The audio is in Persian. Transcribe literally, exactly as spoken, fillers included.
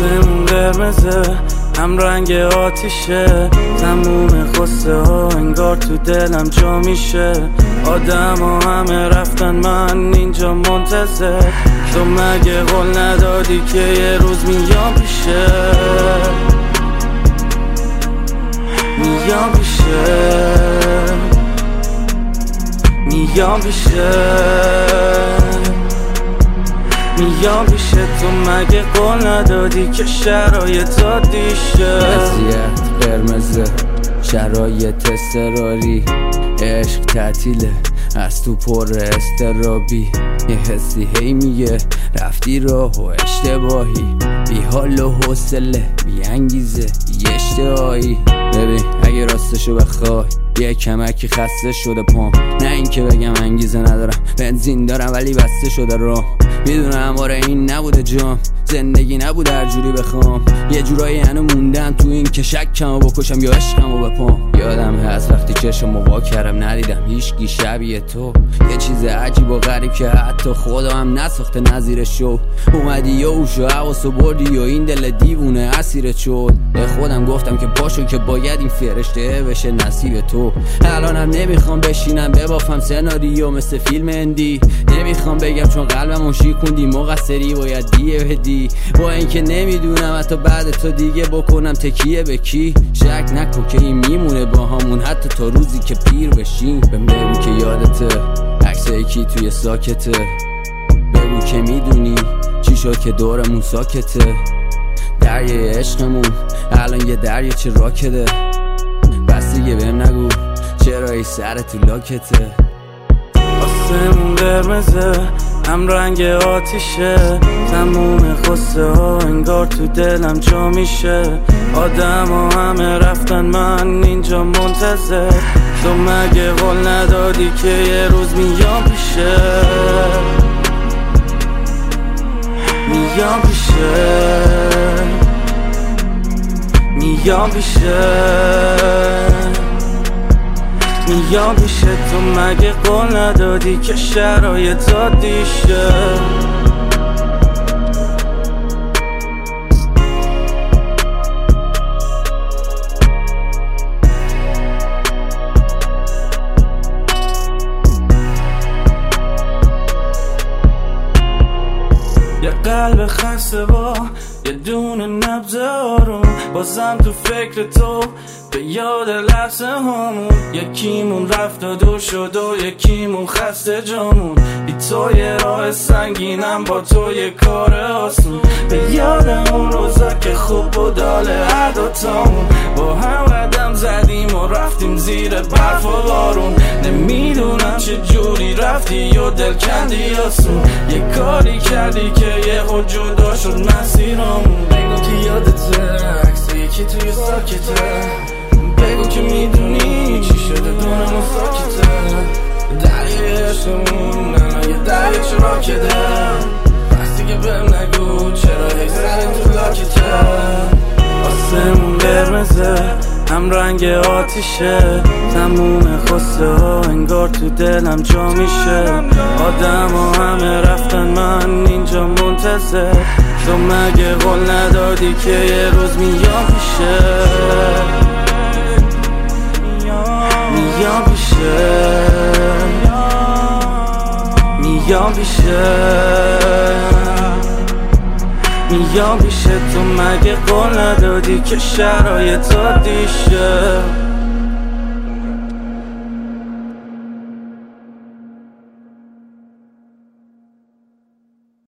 آسمون قرمزه هم رنگ آتیشه، تموم خسته ها انگار تو دلم جا میشه. آدم ها همه رفتن من اینجا منتظر، تو مگه قول ندادی که یه روز میام پیشه، میام پیشه، میام پیشه، میام پیشه. تو مگه قول ندادی که شرایط عادیشه؟ وضعیت قرمزه، شرایط اضطراری، عشق تعطیله، از تو پر استرابی. یه حسی هی میگه رفتی راه و اشتباهی، بی حال و حوصله، بی انگیزه، بی اشتهایی. ببین اگه راستشو بخوای یه کمکی خسته شده پام، نه اینکه بگم انگیزه ندارم، بنزین دارم ولی بسته شده راه. میدونم آره این نبوده جام، زندگی نبوده هر جوری بخوام. یه جورایی هنو موندم تو این که شکمو بکشم یا عشقمو بپام. یادم هست وقتی چشمو وا کردم ندیدم هیچکی شبیه تو، یه چیز عجیب و غریب که حتی خدا هم نساخته نظیر شو. اومدی و اوشو حواسو بردی و این دل دیوونه اسیرت شد. به خودم گفتم که باشو که باید این فرشته بشه نصیب تو. الانم نمیخوام بشینم ببافم سناریو مثل فیلم اندی، نمیخوام بگم چون قلبمو شیکوندی مقصری باید دیه بدی. با اینکه نمیدونم حتی بعد تو دیگه بکنم تکیه به کی. شک نکن که این میمونه با همون حتی تا روزی که پیر بشیم. بهم بگو که یادته عکس یکی توی ساکته، بگو که میدونی چی شد که دورمون ساکته. دریای عشقمون الان یه دریا چه راکده، بس دیگه بهم نگو چرا ای سر تو لاکته. آسمون قرمزه هم رنگ آتیشه، تموم خسته ها انگار تو دلم جا میشه. آدم ها همه رفتن من اینجا منتظر، تو مگه قول ندادی که یه روز میام پیشه، میام پیشه، میام پیشه، میام پیشه. تو مگه قول ندادی که شرایط عادیشه؟ یه قلب خسته با یه دونه نبض آروم، بازم تو فکر تو به یاد لحظه همون. یکیمون رفت و دور شد و یکیمون خسته جامون، بی تو یه راه سنگینم با تو یه کار آسون. به یاد اون روزا که خوب بودال هر دوتامون، با هم قدم زدیم و رفتیم زیر برف و بارون. نمیدونم چه جوری رفتی و دل کندی آسون، یه کاری کردی که یه خود جدا شد مسیرامون. بگو که یادته عکس یکی توی ساکته، بگو که میدونی چی شده دورمون ساکته. دریای عشقمون الان یه دریا چه راکده، بس دیگه بهم نگو چرا هی سر تو لاکته. آسمون قرمزه هم رنگ آتیشه، تموم خسته ها انگار تو دلم جا میشه. آدم ها همه رفتن من اینجا منتظر، تو مگه قول ندادی که یه روز میام پیشه، میام پیشه، میام پیشه، میام پیشه. تو مگه قول ندادی که شرایط عادیشه؟